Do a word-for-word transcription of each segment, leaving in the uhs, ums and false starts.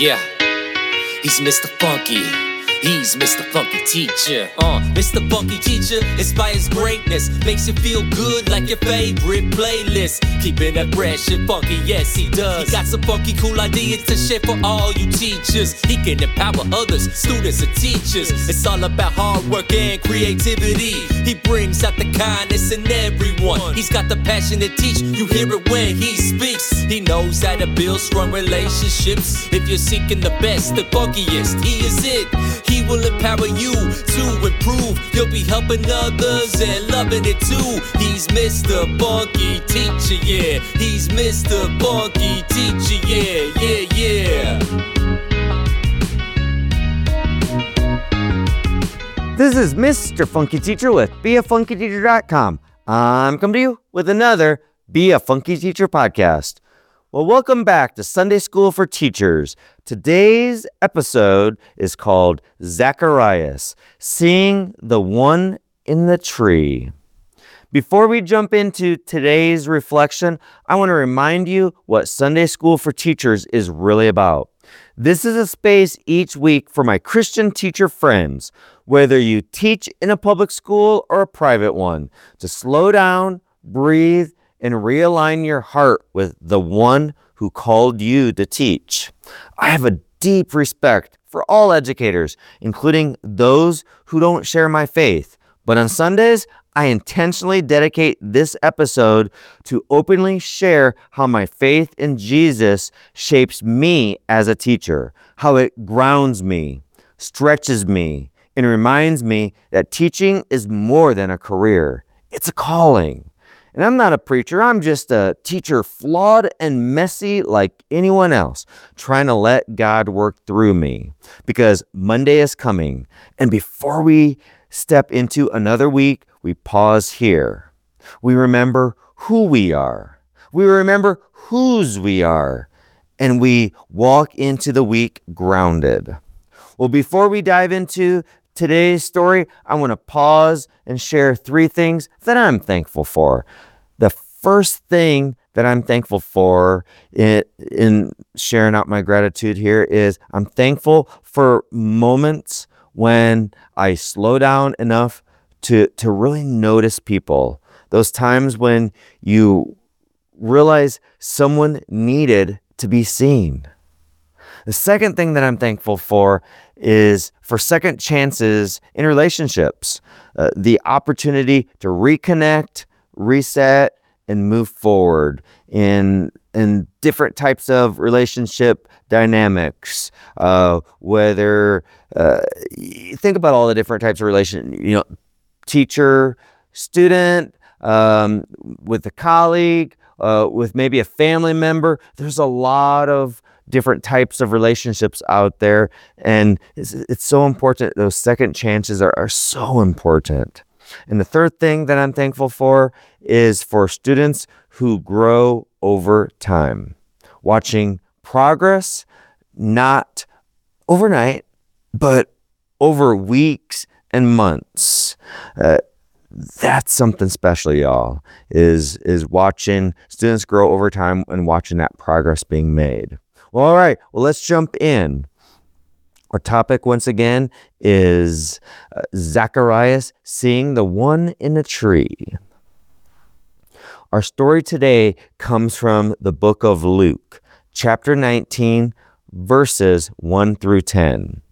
Yeah, he's Mister Funky. He's Mister Funky Teacher. Uh, Mister Funky Teacher inspires greatness, makes you feel good like your favorite playlist. Keeping it fresh and funky, yes he does. He got some funky cool ideas to share for all you teachers. He can empower others, students and teachers. It's all about hard work and creativity. He brings out the kindness in everyone. He's got the passion to teach, you hear it when he speaks. He knows how to build strong relationships. If you're seeking the best, the funkiest, he is it. He will empower you to improve. You'll be helping others and loving it too. He's Mister Funky Teacher, yeah. He's Mister Funky Teacher, yeah, yeah, yeah. This is Mister Funky Teacher with be a funky teacher dot com. I'm coming to you with another Be a Funky Teacher podcast. Well, welcome back to Sunday School for Teachers. Today's episode is called Zacharias, Seeing the One in the Tree. Before we jump into today's reflection, I want to remind you what Sunday School for Teachers is really about. This is a space each week for my Christian teacher friends, whether you teach in a public school or a private one, to slow down, breathe, and realign your heart with the one who called you to teach. I have a deep respect for all educators, including those who don't share my faith. But on Sundays, I intentionally dedicate this episode to openly share how my faith in Jesus shapes me as a teacher, how it grounds me, stretches me, and reminds me that teaching is more than a career. It's a calling. And I'm not a preacher, I'm just a teacher, flawed and messy like anyone else, trying to let God work through me. Because Monday is coming, and before we step into another week, we pause here. We remember who we are. We remember whose we are. And we walk into the week grounded. Well, before we dive into today's story, I want to pause and share three things that I'm thankful for. The first thing that I'm thankful for in, in sharing out my gratitude here is I'm thankful for moments when I slow down enough to, to really notice people. Those times when you realize someone needed to be seen. The second thing that I'm thankful for is for second chances in relationships, uh, the opportunity to reconnect, reset, and move forward in in different types of relationship dynamics. Uh, whether uh, think about all the different types of relation, you know, teacher, student, um, with a colleague, uh, with maybe a family member. There's a lot of different types of relationships out there, and it's, it's so important. Those second chances are, are so important. And the third thing that I'm thankful for is for students who grow over time, watching progress, not overnight, but over weeks and months. Uh, that's something special, y'all, is, is watching students grow over time and watching that progress being made. Well, all right, well, let's jump in. Our topic, once again, is uh, Zacharias seeing the one in the tree. Our story today comes from the book of Luke, chapter nineteen, verses one through ten.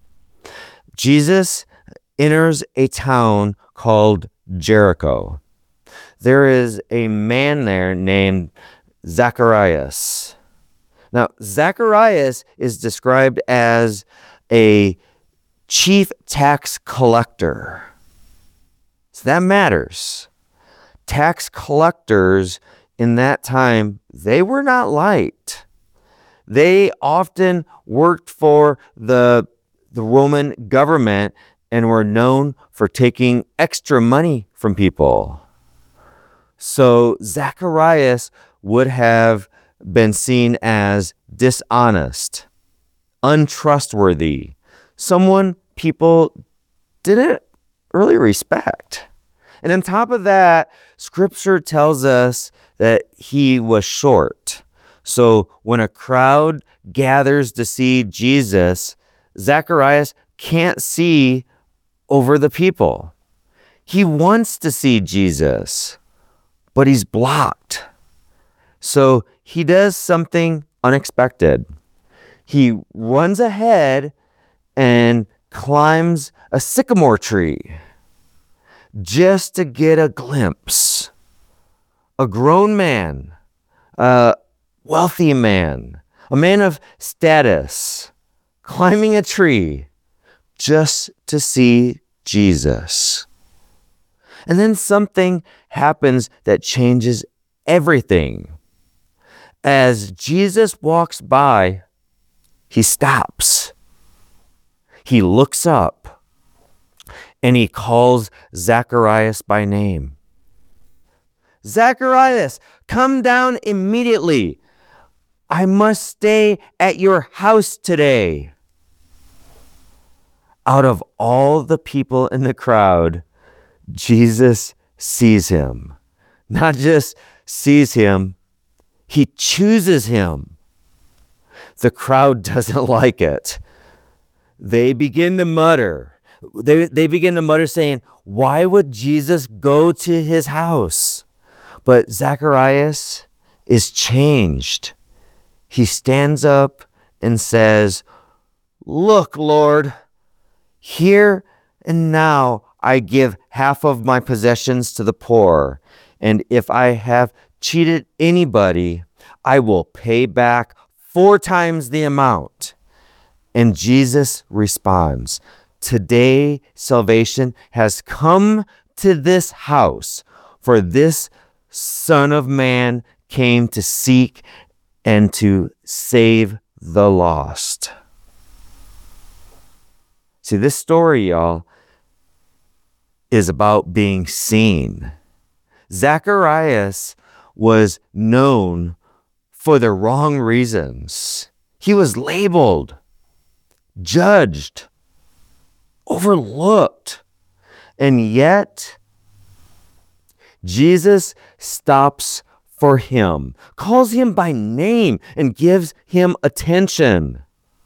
Jesus enters a town called Jericho. There is a man there named Zacharias. Now, Zacharias is described as a chief tax collector. So that matters. Tax collectors in that time, they were not liked. They often worked for the, the Roman government and were known for taking extra money from people. So Zacharias would have been seen as dishonest, untrustworthy, someone people didn't really respect. And on top of that, Scripture tells us that he was short. So when a crowd gathers to see Jesus, Zacharias can't see over the people. He wants to see Jesus, but he's blocked. So he does something unexpected. He runs ahead and climbs a sycamore tree just to get a glimpse. A grown man, a wealthy man, a man of status, climbing a tree just to see Jesus. And then something happens that changes everything. As Jesus walks by, he stops. He looks up and he calls Zacharias by name. Zacharias, come down immediately. I must stay at your house today. Out of all the people in the crowd, Jesus sees him. Not just sees him, he chooses him. The crowd doesn't like it. They begin to mutter. They, they begin to mutter saying, why would Jesus go to his house? But Zacharias is changed. He stands up and says, look, Lord, here and now I give half of my possessions to the poor. And if I have cheated anybody, I will pay back four times the amount. And Jesus responds, today salvation has come to this house, for this Son of Man came to seek and to save the lost. See, this story, y'all, is about being seen. Zacharias was known for the wrong reasons. He was labeled, judged, overlooked, and yet Jesus stops for him, calls him by name, and gives him attention.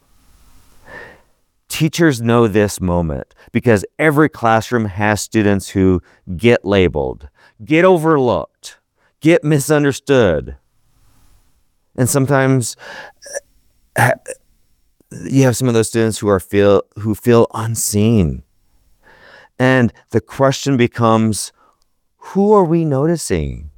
Teachers know this moment because every classroom has students who get labeled, get overlooked, get misunderstood. And sometimes you have some of those students who are feel who feel unseen. And the question becomes, who are we noticing?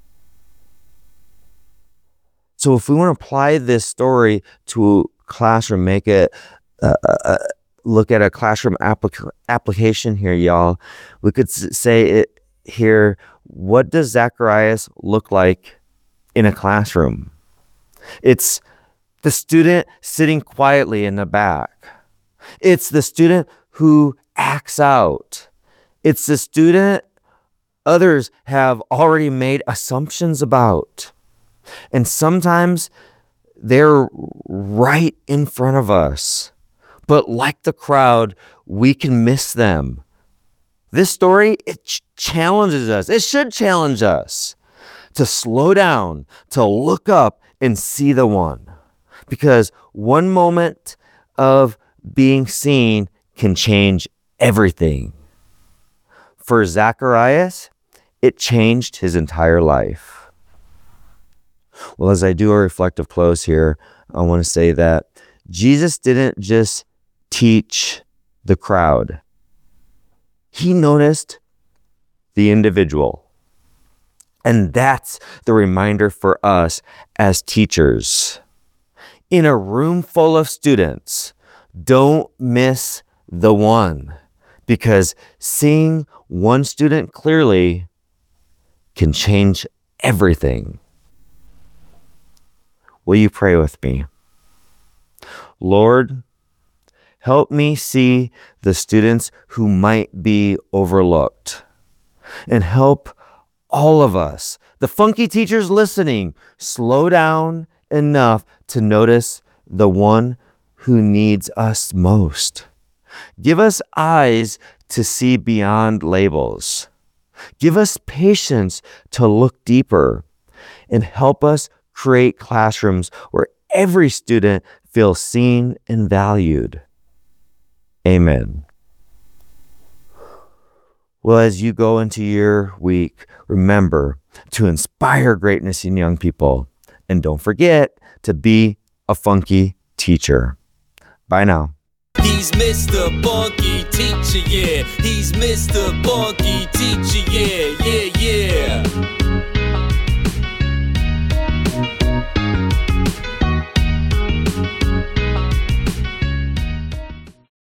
So if we want to apply this story to a classroom, make it uh, uh, look at a classroom applic- application here, y'all, we could s- say it here, what does Zacharias look like in a classroom? It's the student sitting quietly in the back. It's the student who acts out. It's the student others have already made assumptions about. And sometimes they're right in front of us. But like the crowd, we can miss them. This story, it ch- challenges us. It should challenge us to slow down, to look up and see the one. Because one moment of being seen can change everything. For Zacharias, it changed his entire life. Well, as I do a reflective close here, I want to say that Jesus didn't just teach the crowd. He noticed the individual. And that's the reminder for us as teachers. In a room full of students, don't miss the one, because seeing one student clearly can change everything. Will you pray with me? Lord, help me see the students who might be overlooked, and help all of us, the funky teachers listening, slow down enough to notice the one who needs us most. Give us eyes to see beyond labels. Give us patience to look deeper, and help us create classrooms where every student feel seen and valued. Amen. Well, as you go into your week, remember to inspire greatness in young people. And don't forget to be a funky teacher. Bye now. He's Mister Funky Teacher, yeah. He's Mister Funky Teacher, yeah, yeah, yeah.